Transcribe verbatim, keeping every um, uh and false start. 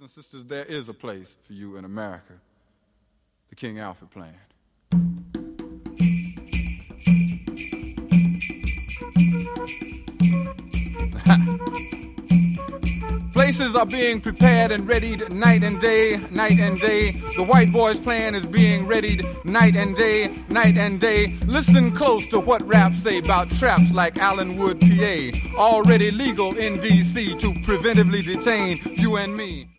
and sisters, there is a place for you in America. The King Alfred Plan. Places are being prepared and readied night and day, night and day. The white boy's plan is being readied night and day, night and day. Listen close to what raps say about traps like Allenwood, P A. Already legal in D C to preventively detain you and me.